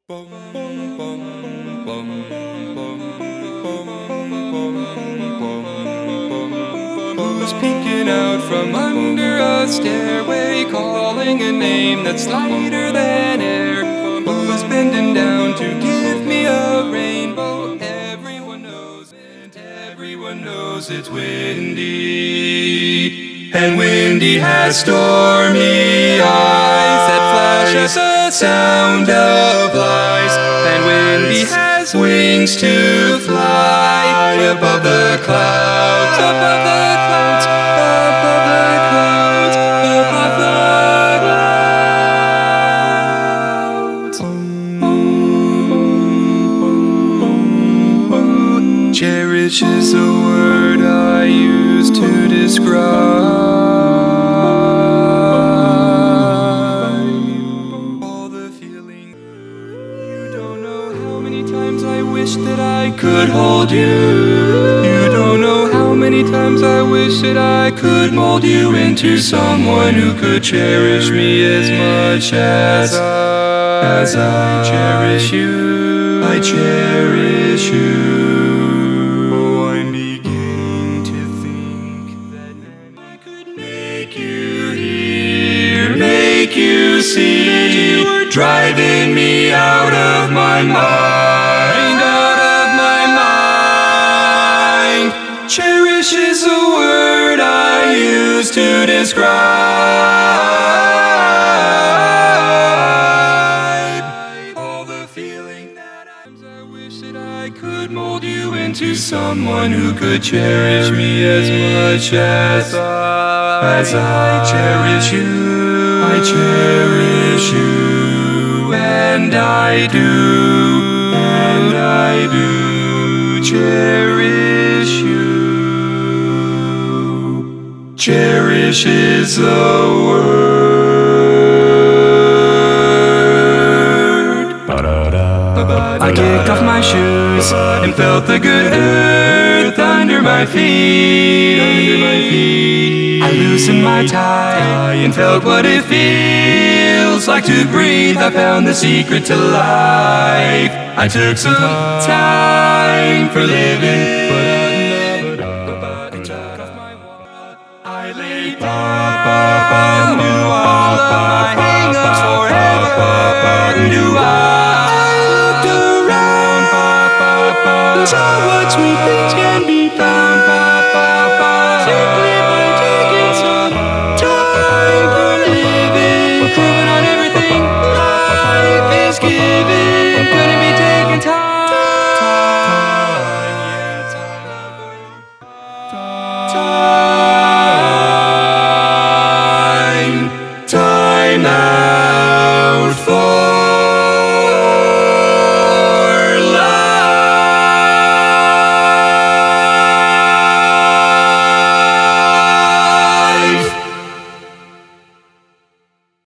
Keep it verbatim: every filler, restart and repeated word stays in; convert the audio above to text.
Bum, bum, bum, bum, bum, bum, bum, bum. Who's peeking out from under a stairway, calling a name that's lighter than air? Who's bending down to give me a rainbow? Everyone knows it, everyone knows it's Windy. And Windy has stormy eyes that flash us a sound of lies. And Windy has wings to fly above the clouds, above the clouds, above the clouds, above the clouds. Cherish is a word I use to describe all the feeling. You don't know how many times I wish that I could hold you. You don't know how many times I wish that I could mold you into someone who could cherish me as much as I, as I cherish you. I cherish you. Oh, I'm beginning to think that I could make you hear, make you see that you were driving me out of my mind, out of my mind. Cherish is a word I use to describe all the feeling that I, I wish that I could mold you into someone who could cherish me as much as I, as I cherish you. I cherish you, and I do, and I do cherish you. Cherish is the word. I kicked off my shoes and felt the good earth under my feet, under my feet. I loosened my tie and felt what it feels like to breathe. I found the secret to life. I took some time for living, but I took off my wallet. I laid down, knew all of my hang-ups forever. Knew I looked around, saw what sweet things can be found simply by taking some time for living, proving on everything life is given. Couldn't be taking time, time, yeah, time, time.